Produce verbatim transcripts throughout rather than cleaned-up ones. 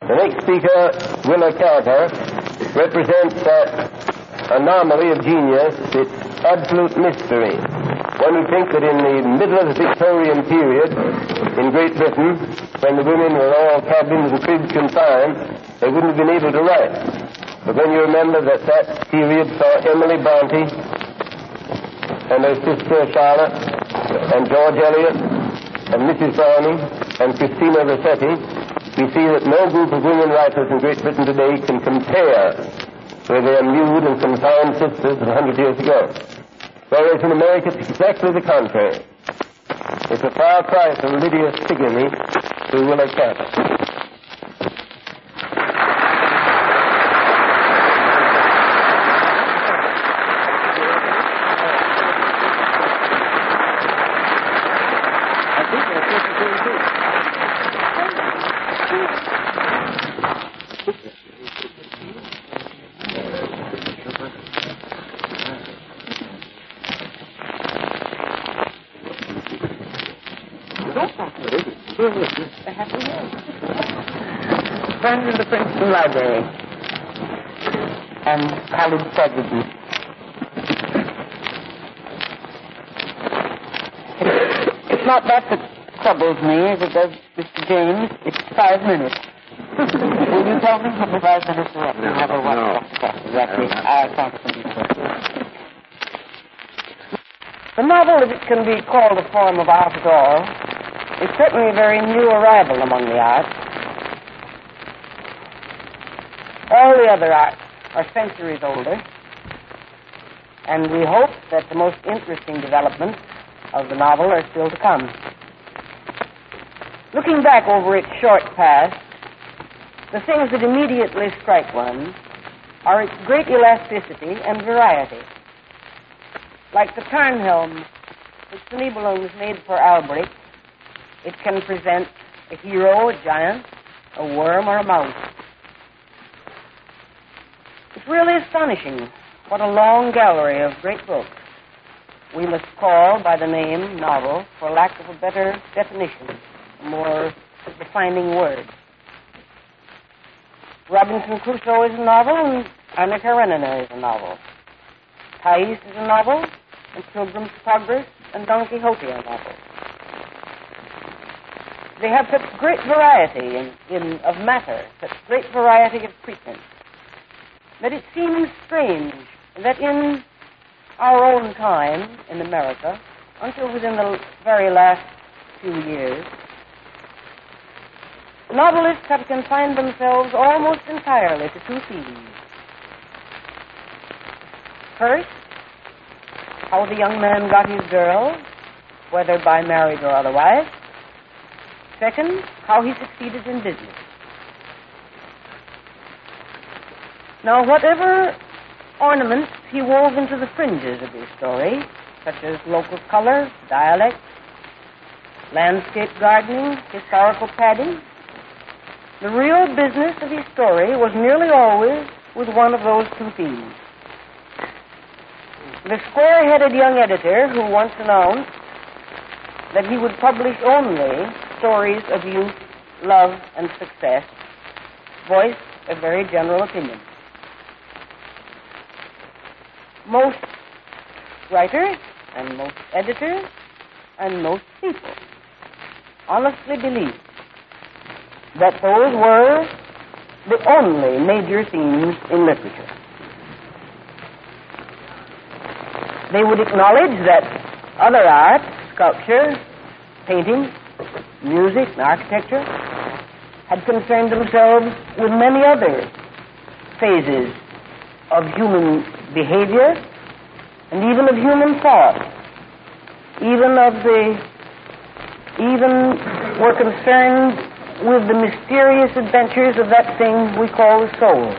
The next speaker, Willa Cather, represents that anomaly of genius, its absolute mystery. One would think that in the middle of the Victorian period in Great Britain, when the women were all cabined and cribs confined, they wouldn't have been able to write. But when you remember that that period saw Emily Bronte and her sister Charlotte and George Eliot and Missus Browning and Christina Rossetti, we see that no group of women writers in Great Britain today can compare with their nude and confined sisters of a hundred years ago. Whereas in America, it's exactly the contrary. It's a far cry from Lydia Sigourney to Willa Cather. Friends of the Princeton Library and college president. It's not that that troubles me as it does Mister James. It's five minutes. Will you tell me how the five minutes are up? No, have a no. Exactly. I can't believe it. The novel, if it can be called a form of art at all, is certainly a very new arrival among the arts. All the other arts are centuries older, and we hope that the most interesting developments of the novel are still to come. Looking back over its short past, the things that immediately strike one are its great elasticity and variety. Like the Tarnhelm, which the Nibelungs made for Albrecht, it can present a hero, a giant, a worm, or a mouse. It's really astonishing what a long gallery of great books we must call by the name novel for lack of a better definition, a more defining word. Robinson Crusoe is a novel, and Anna Karenina is a novel. Thais is a novel, and Pilgrim's Progress and Don Quixote are novels. They have such great variety in, in, of matter, such great variety of treatment, that it seems strange that in our own time in America, until within the very last few years, novelists have confined themselves almost entirely to two themes. First, how the young man got his girl, whether by marriage or otherwise. Second, how he succeeded in business. Now, whatever ornaments he wove into the fringes of his story, such as local color, dialect, landscape gardening, historical padding, the real business of his story was nearly always with one of those two themes. The square-headed young editor who once announced that he would publish only stories of youth, love, and success voiced a very general opinion. Most writers and most editors and most people honestly believe that those were the only major themes in literature. They would acknowledge that other arts, sculpture, painting, music, and architecture, had concerned themselves with many other phases of human behavior and even of human thought, even of the, even were concerned with the mysterious adventures of that thing we call the soul.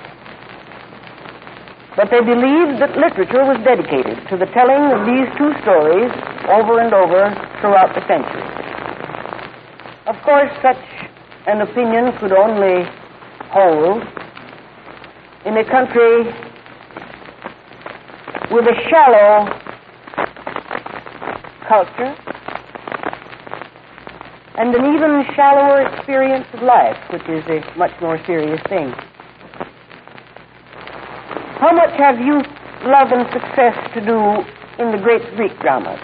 But they believed that literature was dedicated to the telling of these two stories over and over throughout the centuries. Of course, such an opinion could only hold in a country with a shallow culture and an even shallower experience of life, which is a much more serious thing. How much have youth, love, and success to do in the great Greek dramas?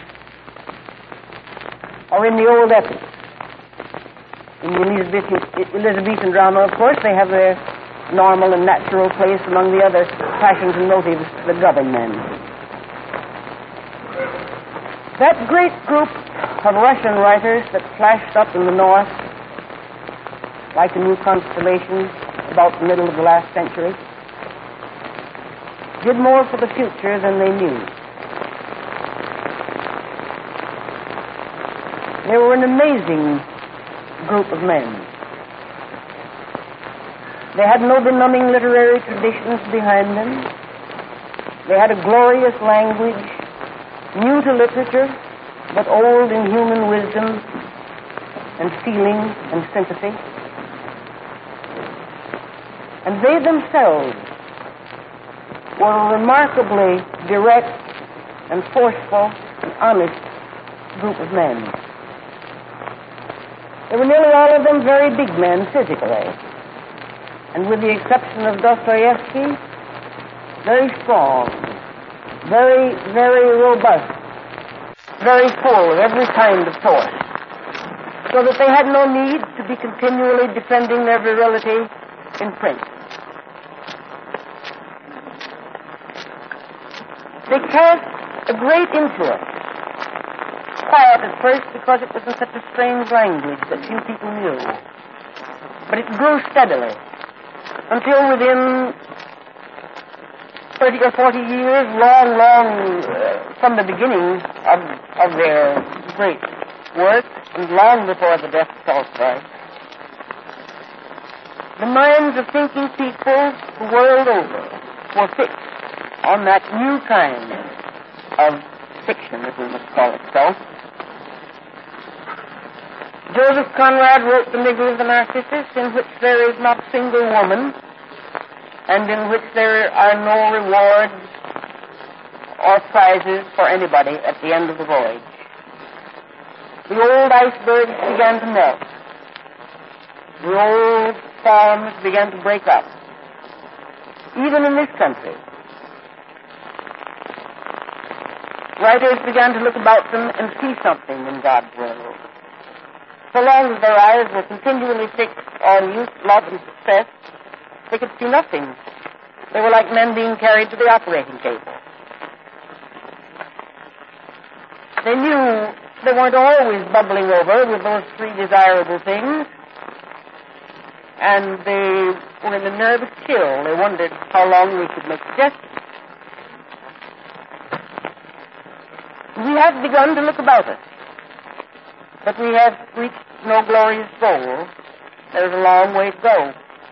Or in the old epics? In the Elizabethan, Elizabethan drama, of course, they have their normal and natural place among the other passions and motives that govern men. That great group of Russian writers that flashed up in the north like a new constellation about the middle of the last century did more for the future than they knew. They were an amazing group of men. They had no benumbing literary traditions behind them. They had a glorious language, new to literature, but old in human wisdom and feeling and sympathy. And they themselves were a remarkably direct and forceful and honest group of men. They were nearly all of them very big men physically, and with the exception of Dostoevsky, very strong, very, very robust, very full of every kind of force, so that they had no need to be continually defending their virility in print. They cast a great influence. Quiet at first because it was in such a strange language that few people knew. But it grew steadily until within thirty or forty years, long, long uh, from the beginning of, of their great work, and long before the death of Tolstoy, the minds of thinking people the world over were fixed on that new kind of fiction, as we must call it so. Joseph Conrad wrote The Nigger of the Narcissus, in which there is not a single woman, and in which there are no rewards or prizes for anybody at the end of the voyage. The old icebergs began to melt. The old forms began to break up. Even in this country, writers began to look about them and see something in God's world. So long as their eyes were continually fixed on youth, love, and success, they could see nothing. They were like men being carried to the operating table. They knew they weren't always bubbling over with those three desirable things, and they were in a nervous chill. They wondered how long we could make suggestions. We have begun to look about us, but we have reached no glorious goal. There's a long way to go.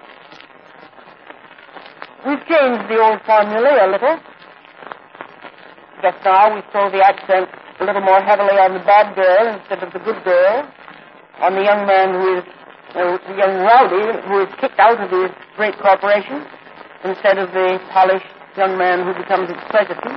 We've changed the old formula a little. Just now we throw the accent a little more heavily on the bad girl instead of the good girl, on the young man who is, uh, the young rowdy who is kicked out of his great corporation, instead of the polished young man who becomes its president.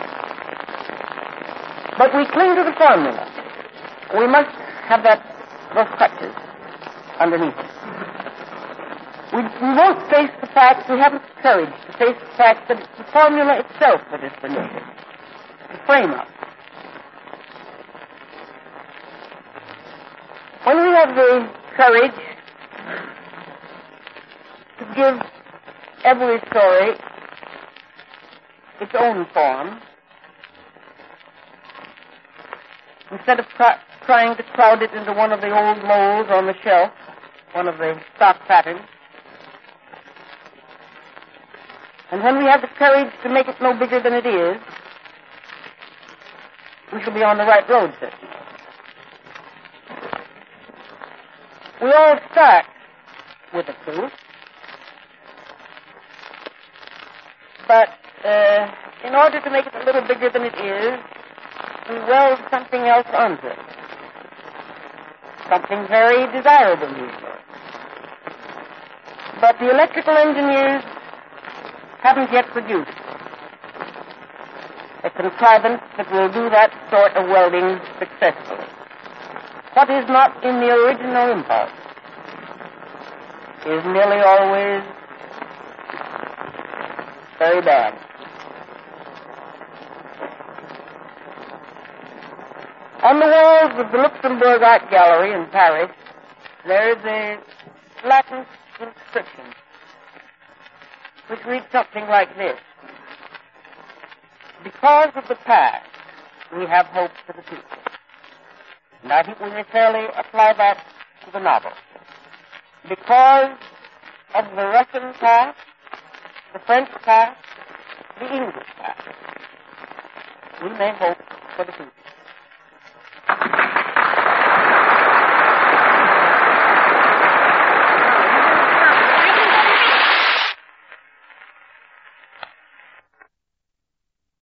But we cling to the formula. We must have that, those crutches underneath it. We, we won't face the fact, we haven't the courage to face the fact that it's the formula itself that is pernicious, the frame-up. When we have the courage to give every story its own form, instead of try, trying to crowd it into one of the old molds on the shelf, one of the stock patterns, and when we have the courage to make it no bigger than it is, we shall be on the right road, certainly. We all start with a truth, but uh, in order to make it a little bigger than it is, we weld something else onto it. Something very desirable, usually. But the electrical engineers haven't yet produced a contrivance that will do that sort of welding successfully. what is not in the original impulse is nearly always very bad. On the walls of the Luxembourg Art Gallery in Paris, there is a Latin inscription which reads something like this: because of the past, we have hope for the future. And I think we may fairly apply that to the novel. Because of the Russian past, the French past, the English past, we may hope for the future.